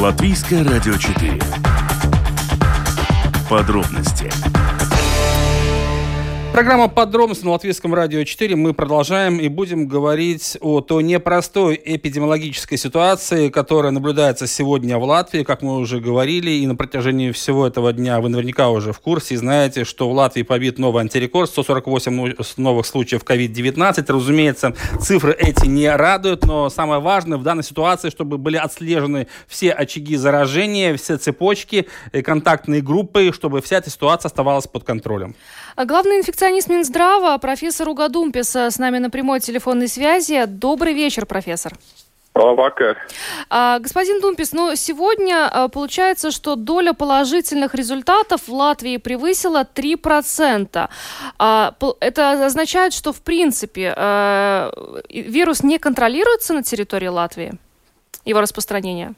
Латвийское радио 4. Подробности. Программа «Подробности» на Латвийском радио 4. Мы продолжаем и будем говорить о той непростой эпидемиологической ситуации, которая наблюдается сегодня в Латвии, как мы уже говорили, и на протяжении всего этого дня вы наверняка уже в курсе и знаете, что в Латвии побит новый антирекорд, 148 новых случаев COVID-19. Разумеется, цифры эти не радуют, но самое важное в данной ситуации, чтобы были отслежены все очаги заражения, все цепочки, контактные группы, чтобы вся эта ситуация оставалась под контролем. Главный инфекционист Минздрава, профессор Уго Думпис, с нами на прямой телефонной связи. Добрый вечер, профессор. Господин Думпис, сегодня получается, что доля положительных результатов в Латвии превысила 3%. Это означает, что, в принципе, вирус не контролируется на территории Латвии, его распространение?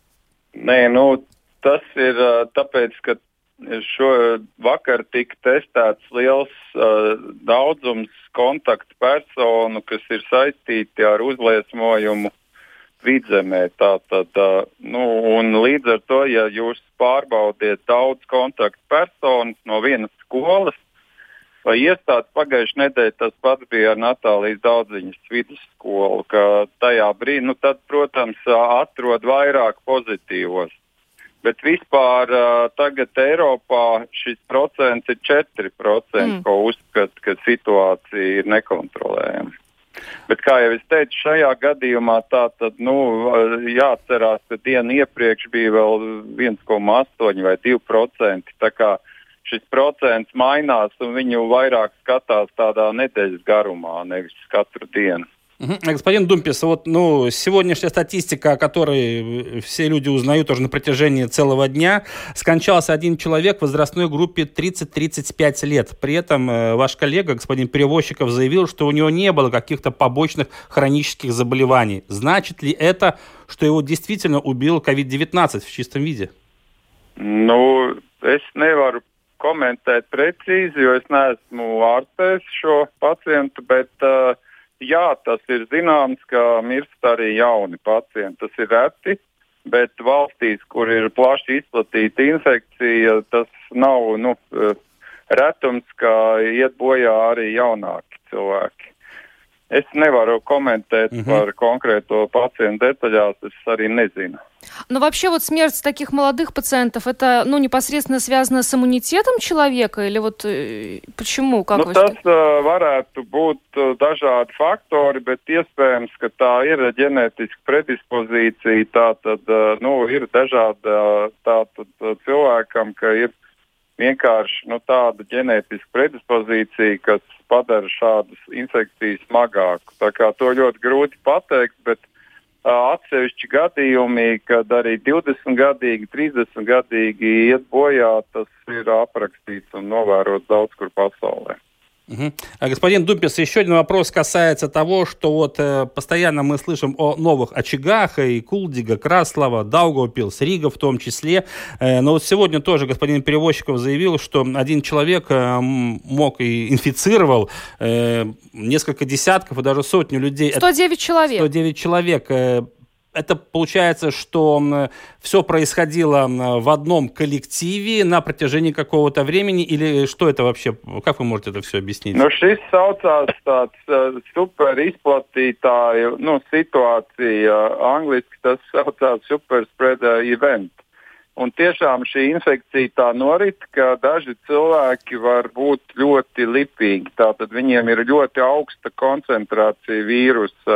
Tas ir tāpēc, ka vakar tika testēts liels daudzums kontaktpersonu, kas ir saistīti ar uzliesmojumu vidzemē. Un līdz ar to, ja jūs pārbaudiet daudz kontaktpersonu no vienas skolas vai iestādes, pagājušajā nedēļā tas pats bija ar Natālijas Daudziņas vidusskolu, ka tajā brīdī, tad, protams, atrod vairāk pozitīvos. Bet vispār tagad Eiropā šis procents ir 4%, ko uzskata, ka situācija ir nekontrolējama. Bet, kā jau es teicu, šajā gadījumā jāatcerās, ka dienu iepriekš bija vēl 1,8 vai 2%. Tā kā šis procents mainās un viņu vairāk skatās tādā nedēļas garumā, nevis katru dienu. Господин Думпис, сегодняшняя статистика, о которой все люди узнают уже на протяжении целого дня, скончался один человек в возрастной группе 30-35 лет. При этом ваш коллега, господин Перевозчиков, заявил, что у него не было каких-то побочных хронических заболеваний. Значит ли это, что его действительно убил COVID-19 в чистом виде? Es nevaru komentēt precīzi, jo es neesmu ārstējis šo pacientu, bet jā, tas ir zināms, ka mirst arī jauni pacienti. Tas ir reti, bet valstīs, kur ir plaši izplatīta infekcija, tas nav retums, ka iet bojā arī jaunāki cilvēki. Es nevaru комментēt par конкретно пациента деталях, es arī nezinu. Но вообще смерть таких молодых пациентов, это непосредственно связано с иммунитетом человека? Или почему? Как tas varētu būt dažādi faktori, bet iespējams, ka tā ir ģenētiska predispozīcija. Tātad, ir dažādi cilvēkam, ka ir vienkārši tāda ģenētiska predispozīcija, kas padara šādas infekcijas smagāku. Tā kā to ļoti grūti pateikt, bet atsevišķi gadījumi, kad arī 20-gadīgi, 30-gadīgi iet bojā, tas ir aprakstīts un novērots daudz kur pasaulē. Господин Думпис, еще один вопрос касается того, что постоянно мы слышим о новых очагах, и Кулдига, Краслова, Даугавпилс, Рига в том числе. Но сегодня тоже господин Перевозчиков заявил, что один человек мог и инфицировал несколько десятков и даже сотню людей. 109 человек. 109 человек. Это получается, что все происходило в одном коллективе на протяжении какого-то времени, или что это вообще? Как вы можете это все объяснить? Šis saucās tāds super izplatītāja situācija. Angliski tas saucās super spreader event. Un tiešām šī infekcija tā norit, ka daži cilvēki var būt ļoti lipīgi. Tātad viņiem ir ļoti augsta koncentrācija vīrusa.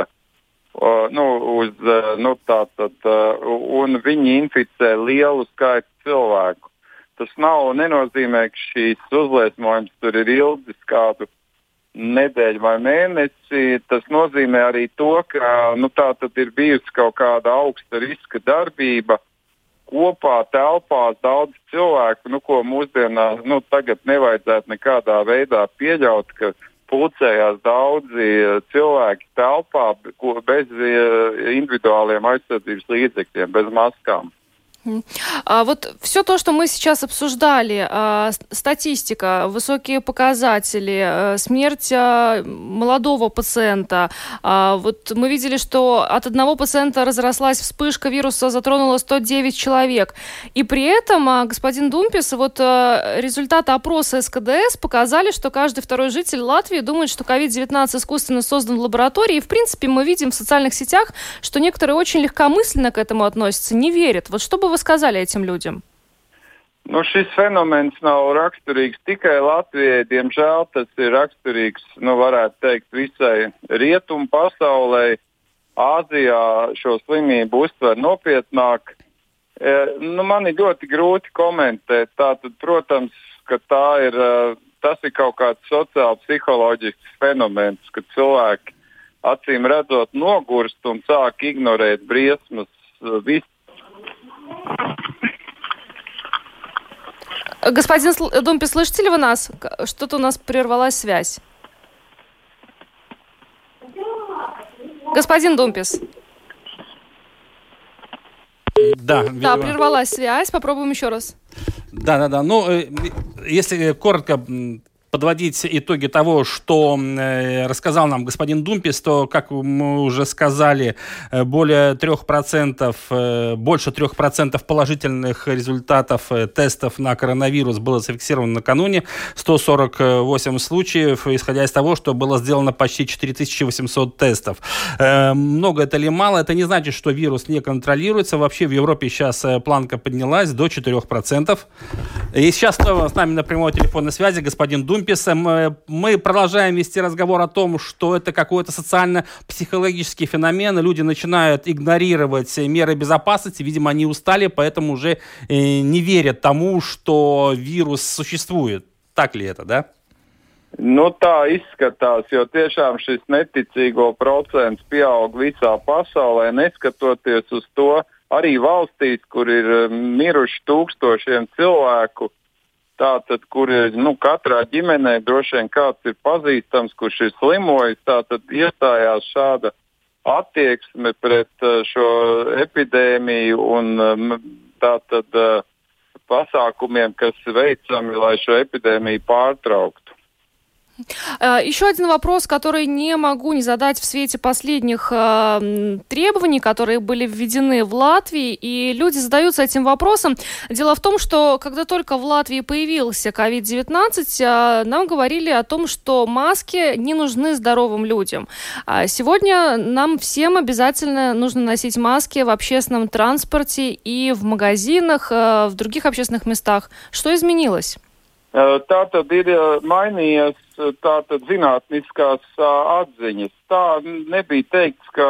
Un viņi inficē lielu skaitu cilvēku. Tas nenozīmē, ka šīs uzliesmojums tur ir ilgs kādu nedēļu vai mēnesi. Tas nozīmē arī to, ka tātad ir bijusi kaut kāda augsta riska darbība. Kopā telpās daudz cilvēku, ko mūsdienās tagad nevajadzētu nekādā veidā pieļaut, ka pulcējās daudzi cilvēki telpā bez individuāliem aizsardzības līdzekļiem, bez maskām. Вот все то, что мы сейчас обсуждали, статистика, высокие показатели, смерть молодого пациента. Вот мы видели, что от одного пациента разрослась вспышка вируса, затронула 109 человек. И при этом, господин Думпис, вот результаты опроса СКДС показали, что каждый второй житель Латвии думает, что COVID-19 искусственно создан в лаборатории. И, в принципе, мы видим в социальных сетях, что некоторые очень легкомысленно к этому относятся, не верят. Вот что бы вы сказали этим людям? Šis fenomens nav raksturīgs tikai Latvijai. Diemžēl tas ir raksturīgs, varētu teikt, visai rietumu pasaulē. Āzijā šo slimību uztver nopietnāk. Man ir ļoti grūti komentēt. Tātad, protams, ka tas ir kaut kāds sociāli-psiholoģisks fenomens, kad cilvēki acīm redzot nogurst un sāk ignorēt briesmas visu. Господин Думпис, слышите ли вы нас? Что-то у нас прервалась связь. Господин Думпис. Да, прервалась связь. Попробуем еще раз. Да. Ну, если коротко подводить итоги того, что рассказал нам господин Думпис, то, как мы уже сказали, больше 3% положительных результатов тестов на коронавирус было зафиксировано накануне, 148 случаев, исходя из того, что было сделано почти 4800 тестов. Много это или мало, это не значит, что вирус не контролируется. Вообще в Европе сейчас планка поднялась до 4%. И сейчас с нами на прямой телефонной связи господин Думпис. Мы продолжаем вести разговор о том, что это какой-то социально-психологический феномен. Люди начинают игнорировать меры безопасности. Видимо, они устали, поэтому уже не верят тому, что вирус существует. Так ли это, да? Tā izskatās, jo tiešām šis neticīgo procents pieaug visā pasaulē, neskatoties uz to arī valstīs, kur ir miruši tūkstošiem cilvēku. Tātad, kur katrā ģimenē droši vien kāds ir pazīstams, kurš ir slimojis, tātad iestājās šāda attieksme pret šo epidēmiju un tātad pasākumiem, kas veicami, lai šo epidēmiju pārtrauktu. Еще один вопрос, который не могу не задать в свете последних требований, которые были введены в Латвии, и люди задаются этим вопросом. Дело в том, что когда только в Латвии появился COVID-19, нам говорили о том, что маски не нужны здоровым людям. Сегодня нам всем обязательно нужно носить маски в общественном транспорте и в магазинах, в других общественных местах. Что изменилось? Tātad ir mainījies zinātniskās atziņas. Tā nebija teikts, ka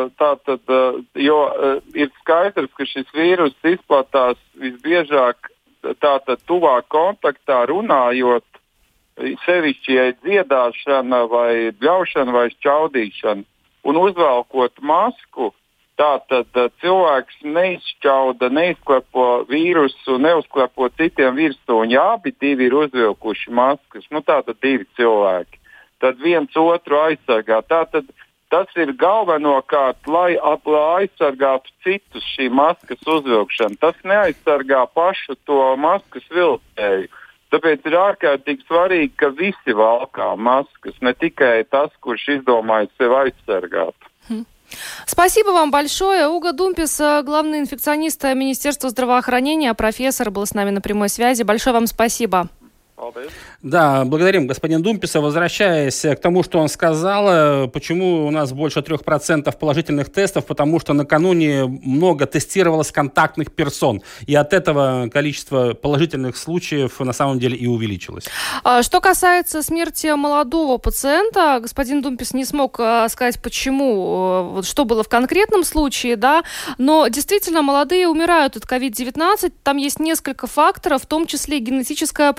jo ir skaidrs, ka šis vīrus izplatās visbiežāk tuvāk kontaktā runājot, sevišķi, ja dziedāšana vai bļaušana vai šķaudīšana. Un uzvelkot masku, tātad cilvēks neizšķauda, neizklepo vīrusu, neuzklepo citiem virsū. Un ja abi divi ir uzvilkuši maskas, tātad divi cilvēki, tad viens otru aizsargā. Tātad tas ir galvenokārt, lai aizsargātu citus šī maskas uzvilkšana. Tas neaizsargā pašu to maskas vilcēju. Tāpēc ir ārkārtīgi svarīgi, ka visi valkā maskas, не tikai tas, kurš izdomāja sevi aizsargāt. Спасибо вам большое. Уго Думпис, главный инфекционист Министерства здравоохранения, профессор, был с нами на прямой связи. Большое вам спасибо. Да, благодарим господина Думписа. Возвращаясь к тому, что он сказал, почему у нас больше 3% положительных тестов, потому что накануне много тестировалось контактных персон, и от этого количество положительных случаев на самом деле и увеличилось. Что касается смерти молодого пациента, господин Думпис не смог сказать, почему, что было в конкретном случае, да, но действительно молодые умирают от COVID-19, там есть несколько факторов, в том числе генетическая предрасположенность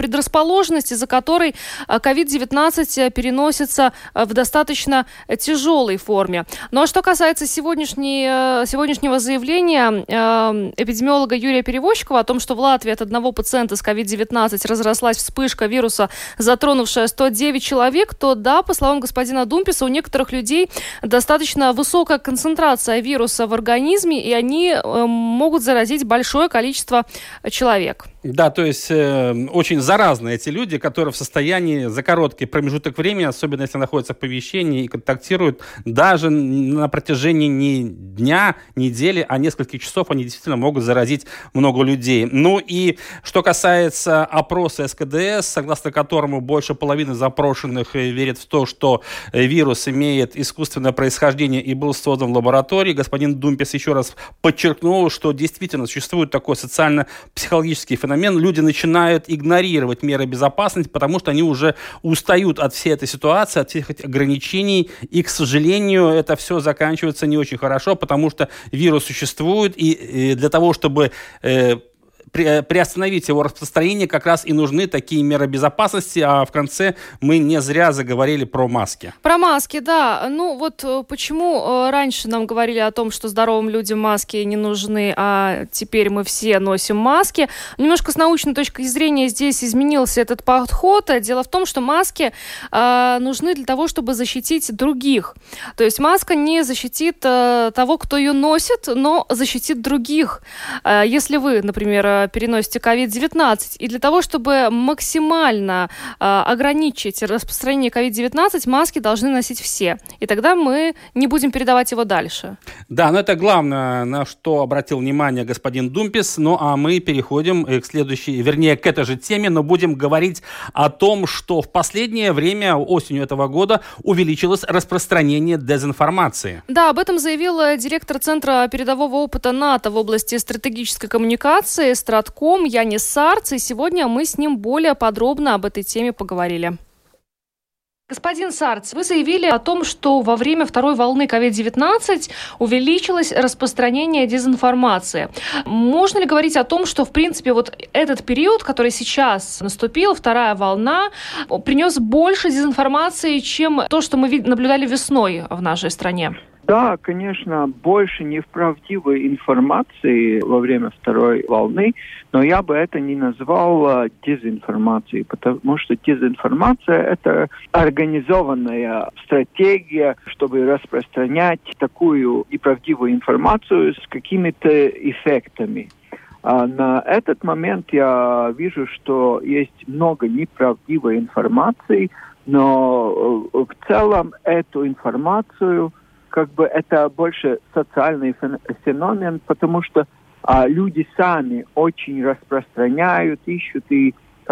предрасположенность, из-за которой COVID-19 переносится в достаточно тяжелой форме. Ну а что касается сегодняшнего заявления эпидемиолога Юрия Перевозчикова о том, что в Латвии от одного пациента с COVID-19 разрослась вспышка вируса, затронувшая 109 человек, то да, по словам господина Думписа, у некоторых людей достаточно высокая концентрация вируса в организме, и они могут заразить большое количество человек. Да, то есть очень заразны эти люди, которые в состоянии за короткий промежуток времени, особенно если находятся в помещении и контактируют, даже на протяжении не дня, недели, а нескольких часов, они действительно могут заразить много людей. Ну и что касается опроса СКДС, согласно которому больше половины запрошенных верят в то, что вирус имеет искусственное происхождение и был создан в лаборатории, господин Думпис еще раз подчеркнул, что действительно существует такой социально-психологический феномен. Люди начинают игнорировать меры безопасности, потому что они уже устают от всей этой ситуации, от всех этих ограничений. И, к сожалению, это все заканчивается не очень хорошо, потому что вирус существует, и для того, чтобы приостановить его распространение, как раз и нужны такие меры безопасности, а в конце мы не зря заговорили про маски. Про маски, да. Ну вот почему раньше нам говорили о том, что здоровым людям маски не нужны, а теперь мы все носим маски. Немножко с научной точки зрения здесь изменился этот подход. Дело в том, что маски нужны для того, чтобы защитить других. То есть маска не защитит того, кто ее носит, но защитит других. Если вы, например, переносите COVID-19. И для того, чтобы максимально ограничить распространение COVID-19, маски должны носить все. И тогда мы не будем передавать его дальше. Да, но это главное, на что обратил внимание господин Думпис. Ну, а мы переходим к следующей, вернее, к этой же теме, но будем говорить о том, что в последнее время, осенью этого года, увеличилось распространение дезинформации. Да, об этом заявил директор Центра передового опыта НАТО в области стратегической коммуникации Стратком Янис Сарц, и сегодня мы с ним более подробно об этой теме поговорили. Господин Сарц, вы заявили о том, что во время второй волны COVID-19 увеличилось распространение дезинформации. Можно ли говорить о том, что, в принципе, вот этот период, который сейчас наступил, вторая волна, принес больше дезинформации, чем то, что мы наблюдали весной в нашей стране? Да, конечно, больше неправдивой информации во время второй волны, но я бы это не назвал дезинформацией, потому что дезинформация – это организованная стратегия, чтобы распространять такую неправдивую информацию с какими-то эффектами. А на этот момент я вижу, что есть много неправдивой информации, но в целом эту информацию это больше социальный феномен, потому что люди сами очень распространяют, ищут и,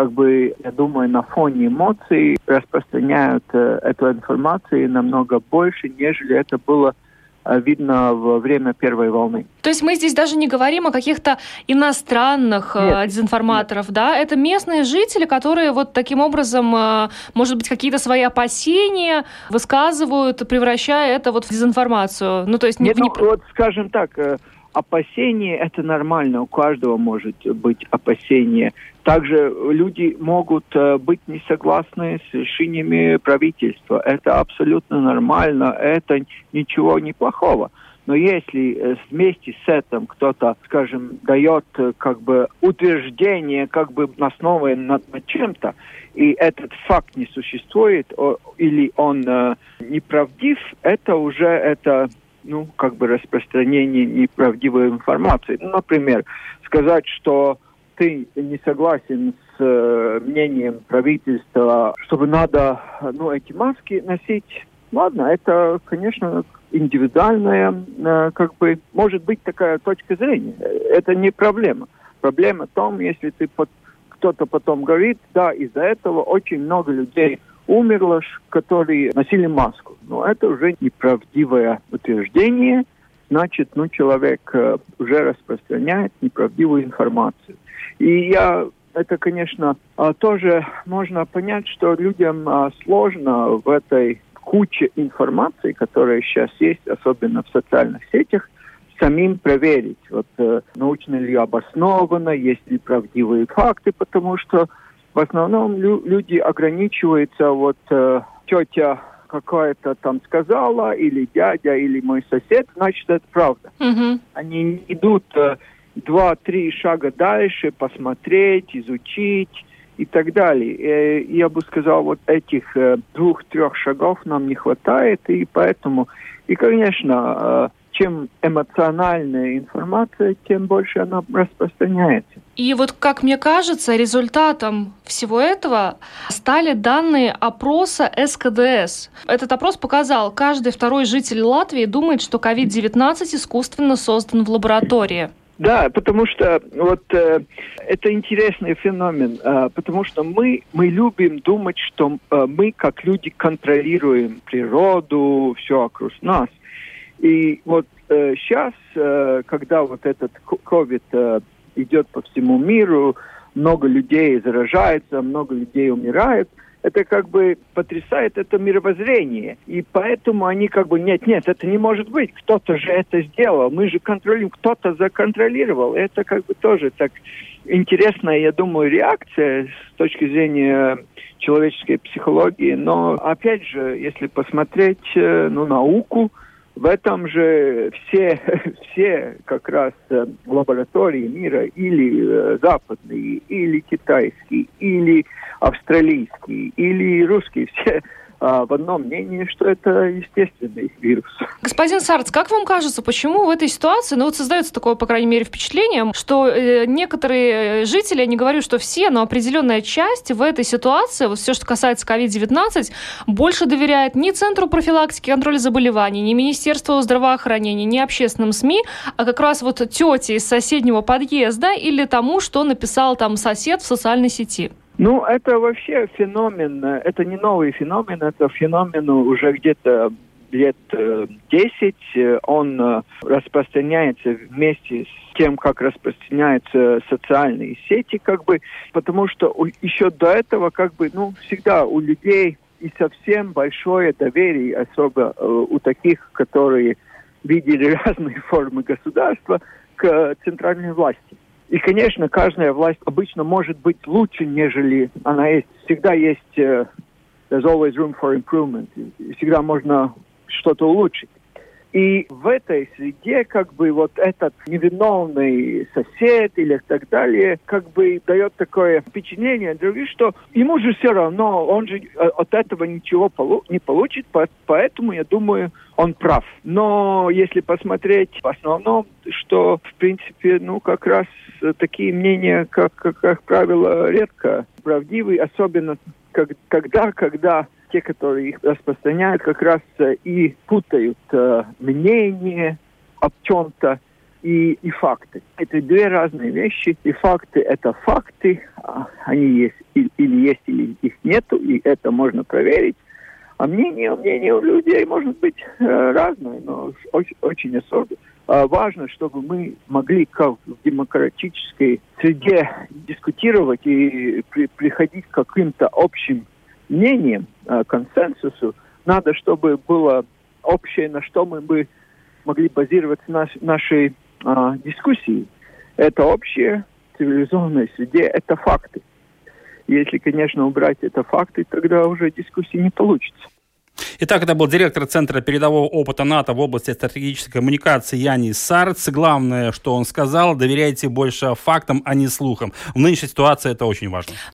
я думаю, на фоне эмоций распространяют эту информацию намного больше, нежели это было видно во время первой волны. То есть мы здесь даже не говорим о каких-то иностранных дезинформаторов, да? Это местные жители, которые вот таким образом, может быть, какие-то свои опасения высказывают, превращая это вот в дезинформацию. Ну, то есть вот, скажем так, опасения – это нормально, у каждого может быть опасение. Также люди могут быть не согласны с решениями правительства. Это абсолютно нормально, это ничего не плохого. Но если вместе с этим кто-то, скажем, дает утверждение, основанное на чем-то, и этот факт не существует, или он неправдив, это уже распространение неправдивой информации. Например, сказать, что ты не согласен с мнением правительства, чтобы надо эти маски носить. Ладно, это, конечно, индивидуальная, может быть такая точка зрения. Это не проблема. Проблема в том, если кто-то потом говорит, да, из-за этого очень много людей умерло, которые носили маску. Но это уже неправдивое утверждение. Значит, человек уже распространяет неправдивую информацию. И это, конечно, тоже можно понять, что людям сложно в этой куче информации, которая сейчас есть, особенно в социальных сетях, самим проверить, научно ли обосновано, есть ли правдивые факты, потому что В основном люди ограничиваются, вот тетя какая-то там сказала, или дядя, или мой сосед, значит, это правда. Они не идут 2-3 шага дальше, посмотреть, изучить и так далее. Я бы сказал, вот этих 2-3 шагов нам не хватает, и поэтому, и, конечно, чем эмоциональная информация, тем больше она распространяется. И вот, как мне кажется, результатом всего этого стали данные опроса СКДС. Этот опрос показал, каждый второй житель Латвии думает, что COVID-19 искусственно создан в лаборатории. Да, потому что вот это интересный феномен, потому что мы любим думать, что мы как люди контролируем природу, все вокруг нас. И вот сейчас, когда вот этот COVID идет по всему миру, много людей заражается, много людей умирает, это как бы потрясает это мировоззрение. И поэтому они как бы, нет, это не может быть, кто-то же это сделал, мы же контролируем, кто-то законтролировал. Это как бы тоже так интересная, я думаю, реакция с точки зрения человеческой психологии. Но опять же, если посмотреть науку, в этом же все как раз лаборатории мира, или западные, или китайские, или австралийские, или русские, все в одном мнении, что это естественный вирус. Господин Сарц, как вам кажется, почему в этой ситуации, создается такое, по крайней мере, впечатление, что некоторые жители, я не говорю, что все, но определенная часть в этой ситуации, вот все, что касается COVID-19, больше доверяет ни Центру профилактики и контроля заболеваний, ни Министерству здравоохранения, ни общественным СМИ, а как раз вот тете из соседнего подъезда или тому, что написал там сосед в социальной сети? Это вообще феномен, это не новый феномен, это феномен уже где-то лет 10. Он распространяется вместе с тем, как распространяются социальные сети, потому что еще до этого, всегда у людей и совсем большое доверие, особо у таких, которые видели разные формы государства, к центральной власти. И, конечно, каждая власть обычно может быть лучше, нежели она есть. Всегда есть there's always room for improvement. Всегда можно что-то улучшить. И в этой среде вот этот невиновный сосед или так далее дает такое впечатление, что ему же все равно, он же от этого ничего не получит, поэтому, я думаю, он прав. Но если посмотреть в основном, что, в принципе, как раз такие мнения, как правило, редко правдивы, особенно когда те, которые их распространяют, как раз и путают мнение об чем-то и факты. Это две разные вещи. И факты – это факты. Они есть или их нету, и это можно проверить. А мнение у людей может быть разное, но очень особенно. Важно, чтобы мы могли как в демократической среде дискутировать и приходить к каким-то общим мнением, консенсусу. Надо, чтобы было общее, на что мы бы могли базировать нашей дискуссии. Это общее в цивилизованной среде, это факты. Если, конечно, убрать это факты, тогда уже дискуссии не получится. Итак, это был директор Центра передового опыта НАТО в области стратегической коммуникации Янис Сарц. Главное, что он сказал, доверяйте больше фактам, а не слухам. В нынешней ситуации это очень важно.